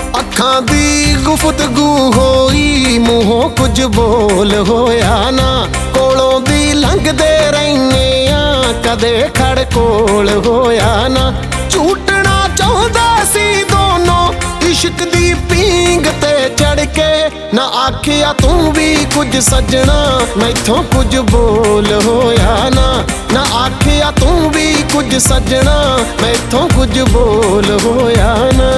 ਅੱਖਾਂ ਦੀ ਗੁਫ਼ਤਗੂ ਹੋਈ, ਮੂੰਹੋਂ ਕੁਝ ਬੋਲ ਹੋਇਆ ਨਾ। ਕੋਲੋਂ ਦੀ ਲੰਘਦੇ ਰਹਿੰਦੇ ਆ, ਕਦੇ ਖੜ ਕੋਲ ਹੋਇਆ ਨਾ। ਝੂਟਣਾ ਚਾਹੁੰਦਾ ਸੀ ਦੋਨੋਂ ਇਸ਼ਕ ਦੀ ਪੀਂਗ ਤੇ ਚੜ ਕੇ। ਨਾ ਆਖਿਆ ਤੂੰ ਵੀ ਕੁਝ ਸੱਜਣਾ, ਮੈਥੋਂ ਕੁਝ ਬੋਲ ਹੋਇਆ ਨਾ। ਨਾ ਆਖਿਆ ਤੂੰ ਵੀ ਕੁਝ ਸੱਜਣਾ, ਮੈਥੋਂ ਕੁਝ ਬੋਲ ਹੋਇਆ ਨਾ।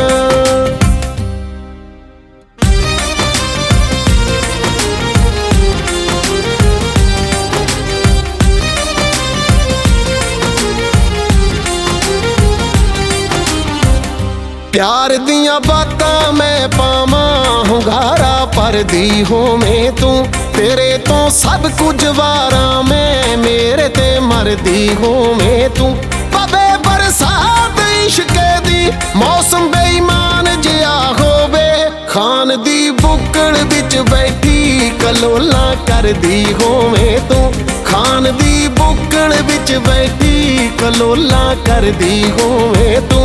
प्यार दियां बातां मैं पावां, हुंगारा भरदी होवें तू। तेरे तो सब कुछ वारा मैं, मेरे ते मरदी होवें तू। पवे बरसात इश्के दी, मौसम बेईमान जिहा होवे। खान दी बुक्कड़ विच बैठी कलोला करदी होवें तू। खान दी बुक्कड़ विच बैठी कलोला करदी होवें तू।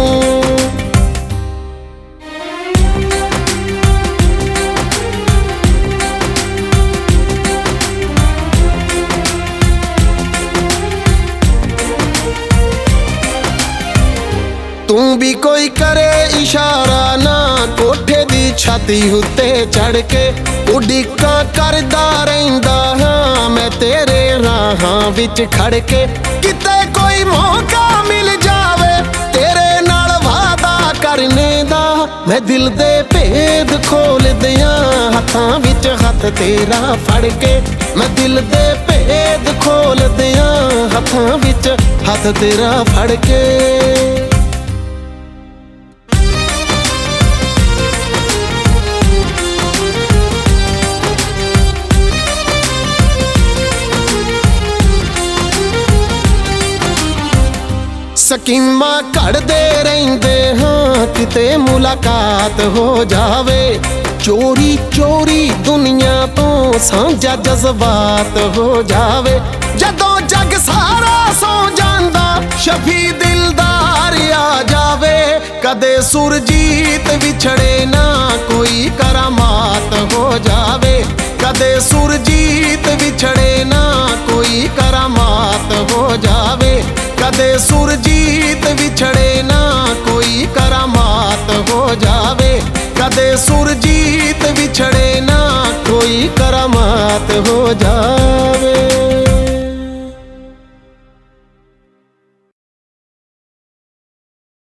तू भी कोई करे इशारा ना, कोठे दी छाती उत्ते चढ़ के। उड़ीका करदा रहिंदा हां मैं तेरे राहां विच खड़ के। किते कोई मौका मिल जावे तेरे नाल वादा करने दा, मैं दिल दे भेद खोल दियां हत्थां विच हत्थ तेरा फड़ के। मैं दिल दे भेद खोल दियां हत्थां विच हत्थ तेरा फड़ के। ਸਕੀਮਾਂ ਘੜਦੇ ਰਹਿੰਦੇ ਹਾਂ, ਕਿਤੇ ਮੁਲਾਕਾਤ ਹੋ ਜਾਵੇ। ਚੋਰੀ ਚੋਰੀ ਦੁਨੀਆ ਤੋਂ ਸਾਂਝਾ ਜਜ਼ਬਾਤ ਹੋ ਜਾਵੇ। ਜਦੋਂ ਜੱਗ ਸਾਰਾ ਸੌ ਜਾਂਦਾ ਸ਼ਫੀ ਦਿਲਦਾਰ ਆ ਜਾਵੇ। ਕਦੇ ਸੁਰਜੀਤ ਵਿਛੜੇ ਨਾ ਕੋਈ ਕਰਾਮਾਤ ਹੋ ਜਾਵੇ। ਕਦੇ ਸੁਰਜੀਤ ਵਿਛੜੇ ਨਾ ਕੋਈ ਕਰਾਮਾਤ ਹੋ ਜਾਵੇ। ਕਦੇ ਸੁਰਜੀਤ ਵਿਛੜੇ ਨਾ ਕੋਈ ਕਰਾਮਾਤ ਹੋ ਜਾਵੇ। ਕਦੇ ਸੁਰਜੀਤ ਵਿਛੜੇ ਨਾ ਕੋਈ ਕਰਾਮਾਤ ਹੋ ਜਾਵੇ।